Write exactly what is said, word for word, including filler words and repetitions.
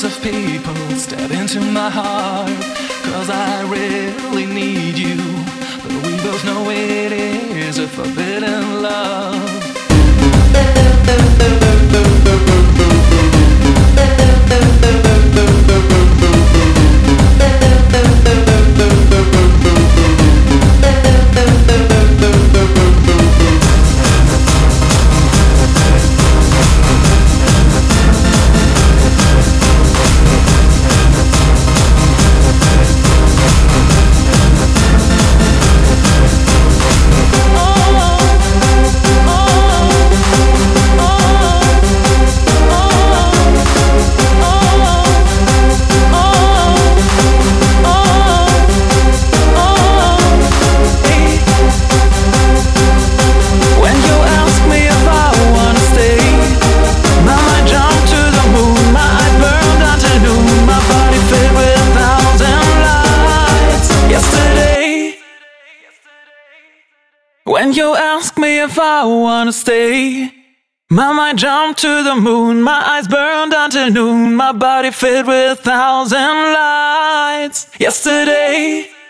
Lots of people step into my heart, 'cause I really need you, but we both know it is a forbidden love. When you ask me if I wanna stay, my mind jumped to the moon, my eyes burned until noon, my body filled with thousand lights. Yesterday